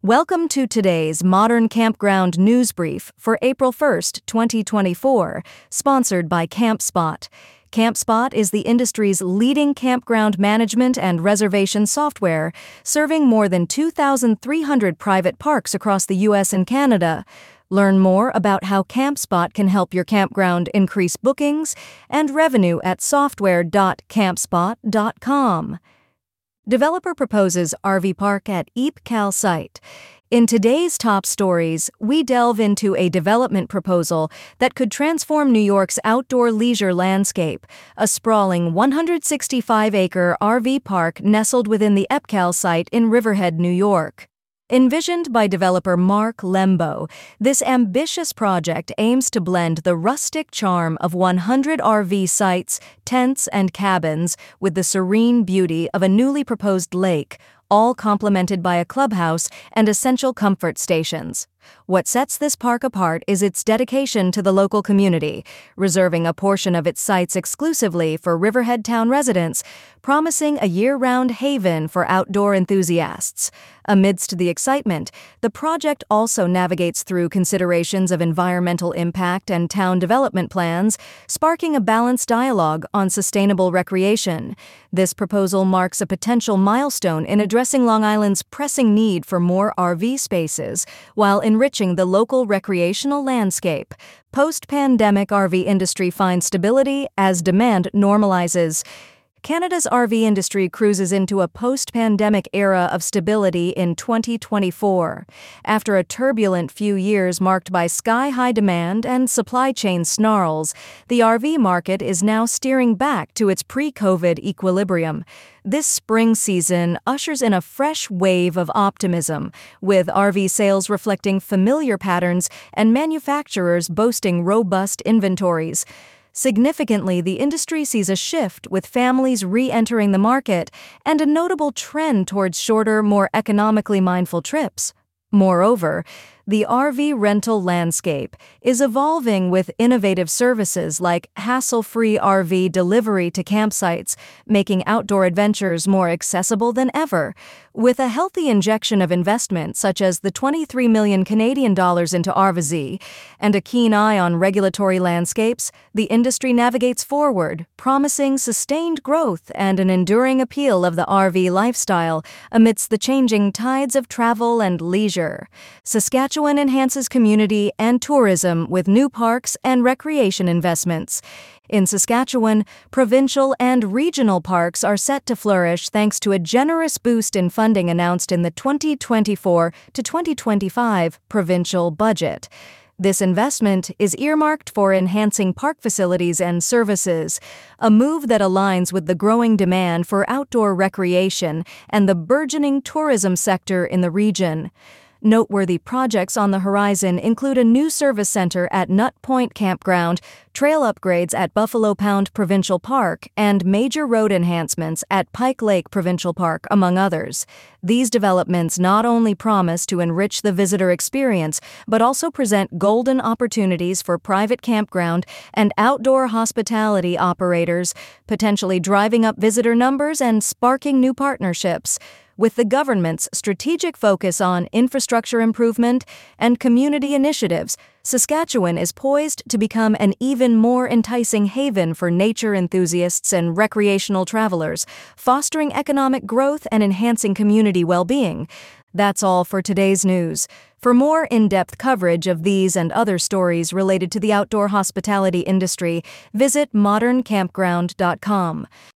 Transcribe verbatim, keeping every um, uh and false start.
Welcome to today's Modern Campground News Brief for April first, twenty twenty-four, sponsored by CampSpot. CampSpot is the industry's leading campground management and reservation software, serving more than two thousand three hundred private parks across the U S and Canada. Learn more about how CampSpot can help your campground increase bookings and revenue at software dot campspot dot com. Developer proposes R V park at EepCal site. In today's top stories, we delve into a development proposal that could transform New York's outdoor leisure landscape, a sprawling one hundred sixty-five acre R V park nestled within the EepCal site in Riverhead, New York. Envisioned by developer Mark Lembo, this ambitious project aims to blend the rustic charm of one hundred R V sites, tents, and cabins with the serene beauty of a newly proposed lake, all complemented by a clubhouse and essential comfort stations. What sets this park apart is its dedication to the local community, reserving a portion of its sites exclusively for Riverhead town residents, promising a year-round haven for outdoor enthusiasts. Amidst the excitement, the project also navigates through considerations of environmental impact and town development plans, sparking a balanced dialogue on sustainable recreation. This proposal marks a potential milestone in addressing Long Island's pressing need for more R V spaces, while enriching the local recreational landscape. Post-pandemic R V industry finds stability as demand normalizes. Canada's R V industry cruises into a post-pandemic era of stability in twenty twenty-four. After a turbulent few years marked by sky-high demand and supply chain snarls, the R V market is now steering back to its pre-COVID equilibrium. This spring season ushers in a fresh wave of optimism, with R V sales reflecting familiar patterns and manufacturers boasting robust inventories. Significantly, the industry sees a shift with families re-entering the market and a notable trend towards shorter, more economically mindful trips. Moreover, the R V rental landscape is evolving with innovative services like hassle-free R V delivery to campsites, making outdoor adventures more accessible than ever. With a healthy injection of investment such as the twenty-three million Canadian dollars into R V Z and a keen eye on regulatory landscapes, the industry navigates forward, promising sustained growth and an enduring appeal of the R V lifestyle amidst the changing tides of travel and leisure. Saskatchewan enhances community and tourism with new parks and recreation investments. In Saskatchewan, provincial and regional parks are set to flourish thanks to a generous boost in funding announced in the twenty twenty-four to twenty twenty-five provincial budget. This investment is earmarked for enhancing park facilities and services, a move that aligns with the growing demand for outdoor recreation and the burgeoning tourism sector in the region. Noteworthy projects on the horizon include a new service center at Nut Point Campground, trail upgrades at Buffalo Pound Provincial Park, and major road enhancements at Pike Lake Provincial Park, among others. These developments not only promise to enrich the visitor experience, but also present golden opportunities for private campground and outdoor hospitality operators, potentially driving up visitor numbers and sparking new partnerships. With the government's strategic focus on infrastructure improvement and community initiatives, Saskatchewan is poised to become an even more enticing haven for nature enthusiasts and recreational travelers, fostering economic growth and enhancing community well-being. That's all for today's news. For more in-depth coverage of these and other stories related to the outdoor hospitality industry, visit modern campground dot com.